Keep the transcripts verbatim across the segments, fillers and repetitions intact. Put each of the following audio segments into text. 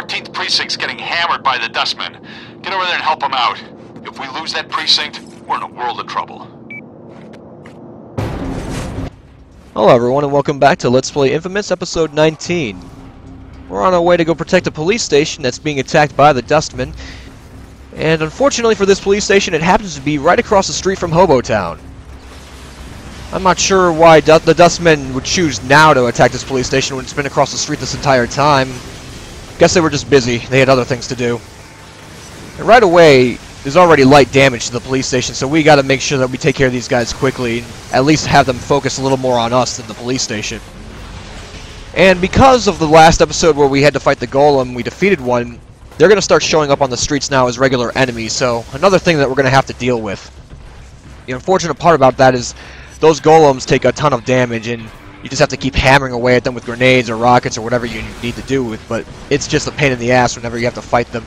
fourteenth Precinct's getting hammered by the Dustmen. Get over there and help them out. If we lose that precinct, we're in a world of trouble. Hello everyone and welcome back to Let's Play Infamous Episode nineteen. We're on our way to go protect a police station that's being attacked by the Dustmen. And unfortunately for this police station, it happens to be right across the street from Hobotown. I'm not sure why du the Dustmen would choose now to attack this police station when it's been across the street this entire time. Guess they were just busy. They had other things to do. And right away, there's already light damage to the police station, so we gotta make sure that we take care of these guys quickly, and at least have them focus a little more on us than the police station. And because of the last episode where we had to fight the Golem, we defeated one, they're gonna start showing up on the streets now as regular enemies, so another thing that we're gonna have to deal with. The unfortunate part about that is those Golems take a ton of damage, and you just have to keep hammering away at them with grenades or rockets or whatever you need to do with, but it's just a pain in the ass whenever you have to fight them.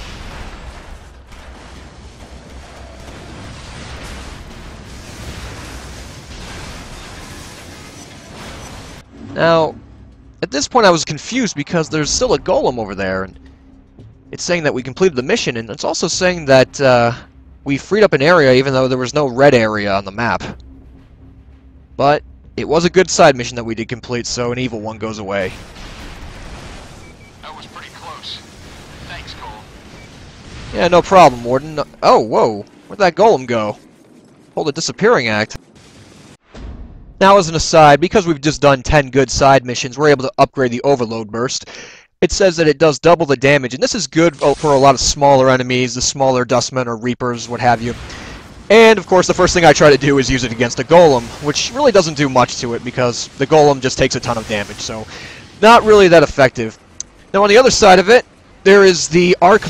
Now, at this point I was confused because there's still a Golem over there, and it's saying that we completed the mission, and it's also saying that uh, we freed up an area even though there was no red area on the map. But it was a good side mission that we did complete, so an evil one goes away. That was pretty close. Thanks, Cole. Yeah, no problem, Warden. Oh, whoa. Where'd that Golem go? Hold a disappearing act. Now, as an aside, because we've just done ten good side missions, we're able to upgrade the Overload Burst. It says that it does double the damage, and this is good for a lot of smaller enemies, the smaller Dustmen or Reapers, what have you. And, of course, the first thing I try to do is use it against a Golem, which really doesn't do much to it, because the Golem just takes a ton of damage, so not really that effective. Now, on the other side of it, there is the Arc